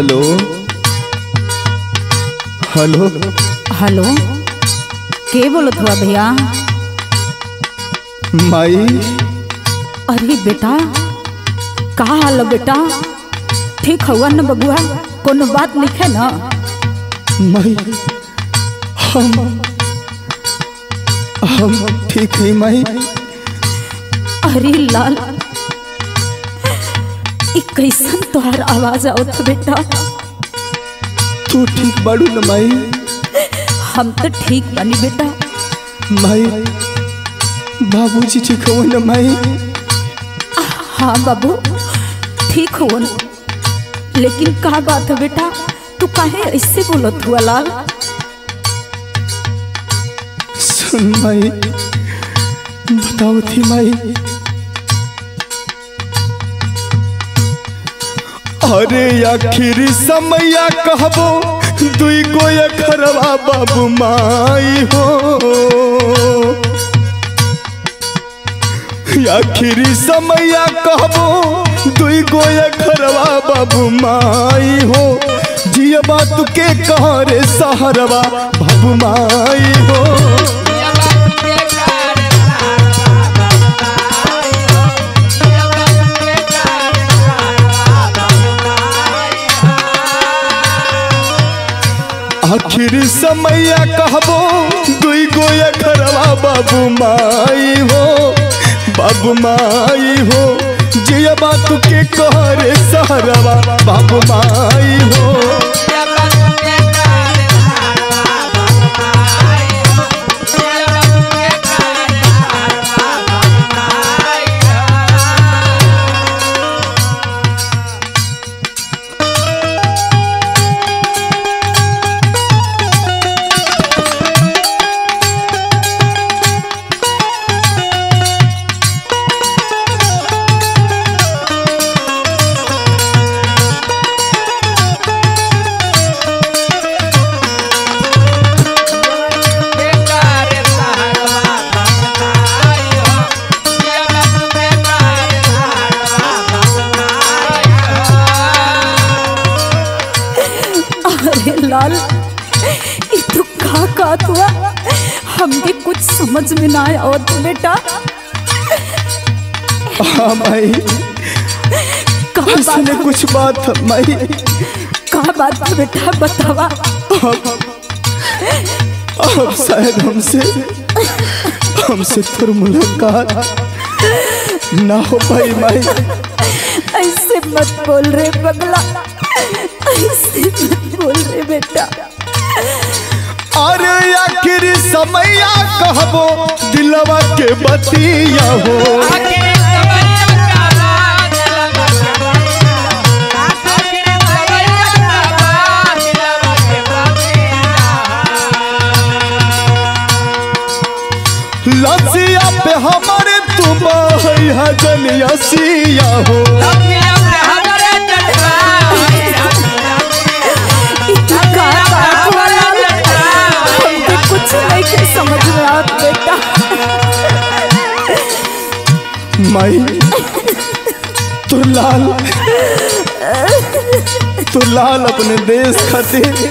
Hello hello hello, के बोलत हुआ भैया? माई। अरे बेटा, का हाल है बेटा? ठीक हुआ न बबुआ? कोनो बात नहीं है ना? माई हम ठीक है माई। अरे लाल, कैसन तोहर आवाज आवत बेटा? तू ठीक बाड़ू न माई? हम तो ठीक बानी बेटा। माई बाबूजी ठीक हो न माई? हाँ बाबू ठीक हो न। लेकिन का बात है बेटा, तू काहे ऐसे बोलत हुआ लाल? सुन माई, बताओ थी माई। अरे आखिरी समया कहबो दुई गो अखरवा बाबू माई हो। आखिरी समया कहबो दुई गो अखरवा बाबू माई हो। जिया बात के कहरे सहरवा बाबू माई हो। आखिरी समया कहबो दुई गो अखरवा बाबू माई हो। बाबू माई हो, जिया बात के कहरे सहरवा बाबू माई हो। लाल, तू का हुआ? हमके कुछ समझ में ना आया बेटा। हाँ माई, इसने कुछ बात है माई। का बात है बेटा, बतावा। अब शायद हमसे फिर मुलाकात ना हो पाई माई। ऐसे मत बोल रे पगला, ऐसे मत बोल रे बेटा। अरे आखिरी समया कहबो दिलवा के बतिया हो। लसिया पे हमारे तू बहैया जनियसिया हो। कुछ नहीं समझ में आता बेटा। माई तू लाल अपने देश खातिर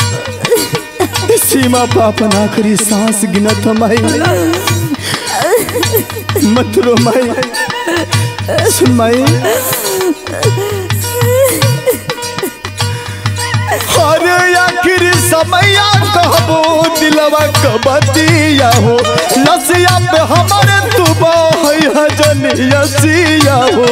सीमा पर अपन आखिरी सांस गिनत माई। मत रो माई। सुन माई, अरे आखिरी समया कहबो दिलवा के बतिया हो। लसिया पे हमारे तू बहैया जनियसिया हो।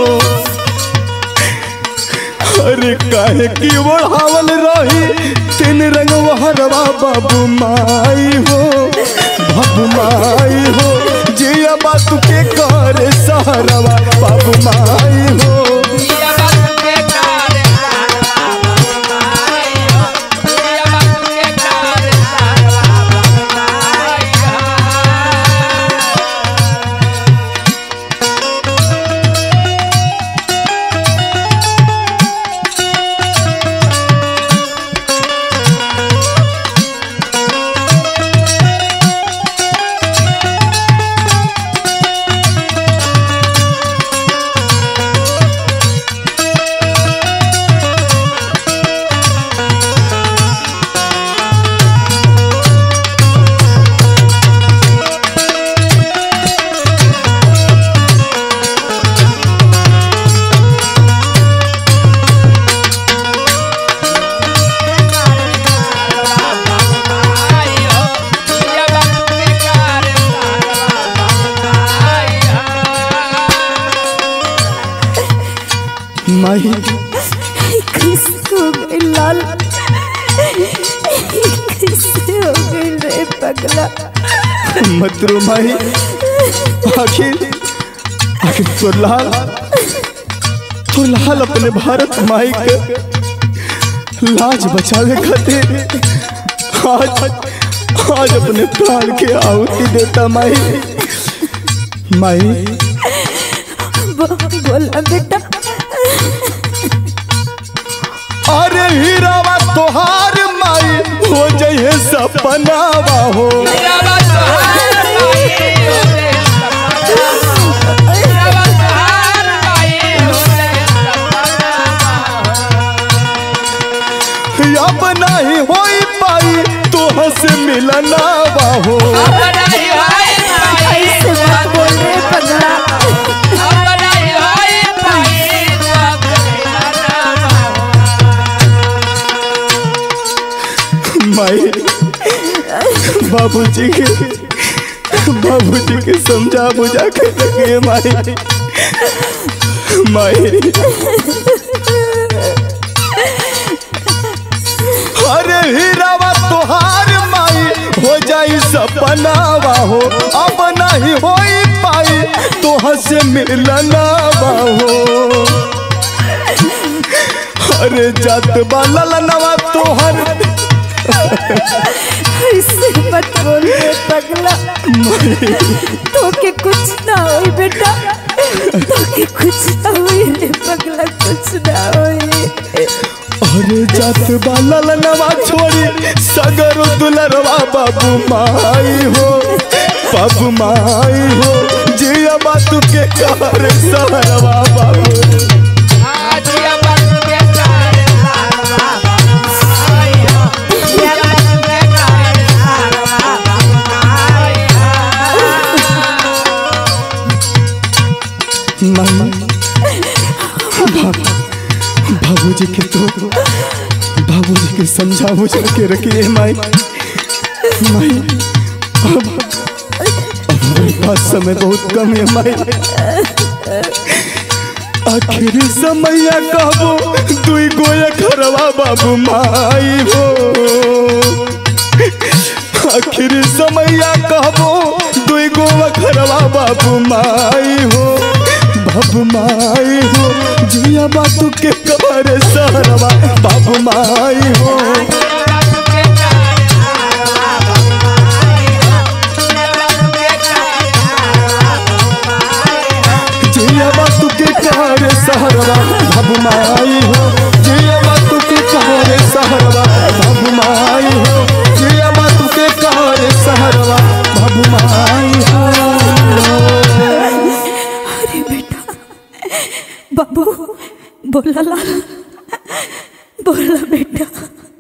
अरे काहे की ओढ़ावल रही तीन रंग वहरवा बाबू माई हो। बाबू माई हो, जिया बात के कहरे सहरवा बाबू माई हो। माही कैसे हो गई लाल, कैसे हो गई रे पगला। मत रो माही। आखिर तो लाल अपने भारत माई के लाज बचावे खातिर आज अपने प्राण के आहुति देता माई। माई बोला बेटा। अरे हीरावा तोहार माई हो जाइए सपनावा हो। अब नहीं होई पाई तोह से मिलना हो। ऐसे मत बोल रे पगला। माई बाबूजी के समझा बुझा के लगे माई। माई अरे हीरावा तोहार माई हो जाई सपनावा हो। अब नहीं होई पाई तोह से मिलना हो। अरे जात बाला नवा तोहर। ऐसे मत बोल रे पगला। तो के कुछ ना होई बेटा, तो के कुछ ना होई रे पगला, कुछ ना होई। अरे जात बाला नवा छोड़ी सगरो दुलरवा बाबू माई हो। बाबू माई हो जिया बात के कहर सहरवा बाबू। बाबूजी के समझा बुझा के रखिए माई। माई अब हमारे पास समय बहुत कम है माई। आखिरी समय कहबो दुई गोया घरवा बाबू माई हो। आखिरी समय कहबो दुई गोया घरवा बाबू माई हो। बाबू माई हो जिया बातू के कबर सहरवा बाबू माई हो। जिया बातू के कबर सहरवा बाबू माई हो। जिया बातू के कबर सहरवा बाबू माई हो। जिया बातू के कबर सहरवा बाबू माई हो। बाबू बोला लाल, बोला बेटा।